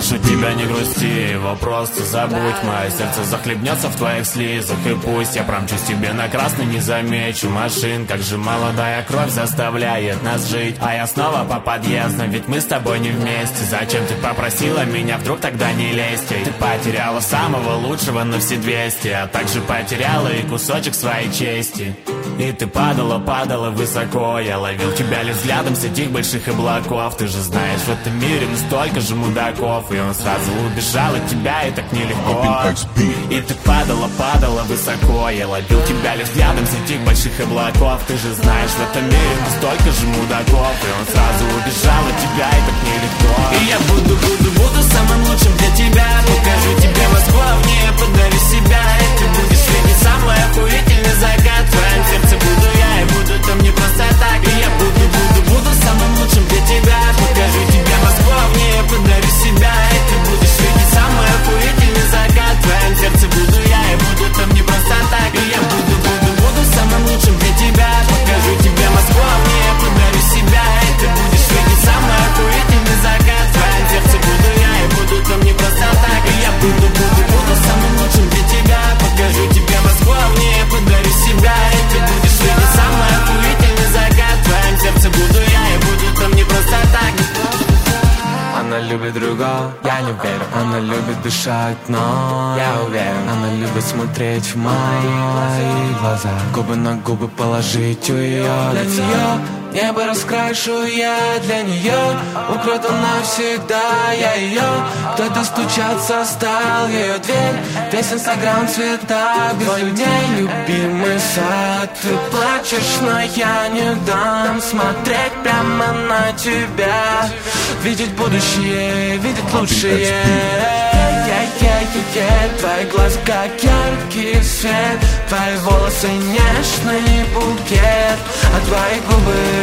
Прошу тебя, не грусти, его просто забудь. Мое сердце захлебнется в твоих слезах. И пусть я промчусь тебе на красный, не замечу машин. Как же молодая кровь заставляет нас жить. А я снова по подъездам, ведь мы с тобой не вместе. Зачем ты попросила меня, вдруг тогда не лезть? Ты потеряла самого лучшего на все 200, а также потеряла и кусочек своей чести. И ты падала, падала высоко. Я ловил тебя лишь взглядом с этих больших облаков. Ты же знаешь, в этом мире ну столько же мудаков. И он сразу убежал от тебя, и так нелегко. И ты падала, падала высоко. Я ловил тебя лишь взглядом с этих больших облаков. Ты же знаешь, в этом мире ну столько же мудаков. И он сразу убежал от тебя, и так нелегко. И я буду самым лучшим для тебя. Покажу тебе Москву, а в ней я подарю себя. И ты будешь видеть самый охуительный закат. В твоем сердце буду я, и буду там не просто так. И я буду самым лучшим для тебя. Покажу тебе Москву, а в ней я подарю себя. И ты будешь видеть самый охуительный закат. В твоем сердце буду я, и буду там не просто так. И я буду самым лучшим для тебя. Покажу тебе Москву, а в ней я подарю себя. И ты будешь видеть самый охуительный закат. В твоем сердце буду я, и буду там не просто так. И я буду самым лучшим для тебя. Покажу тебе Москву, а в ней я подарю себя. И ты будешь видеть самый охуительный закат. В твоем сердце буду я, и буду там не просто так. Она любит другого, я не верю. Она любит дышать, но я уверен. Она любит смотреть в мои глаза. Губы на губы положить у ее лица. Небо раскрашу я для нее. Укрою навсегда я ее. Кто-то стучаться стал ее дверь. Весь инстаграм в цветах без людей. Любимый сад, ты плачешь, но я не дам смотреть прямо на тебя. Видеть будущее, видеть лучшее. Твои глаза как яркий свет. Твои волосы нежный букет. А твои губы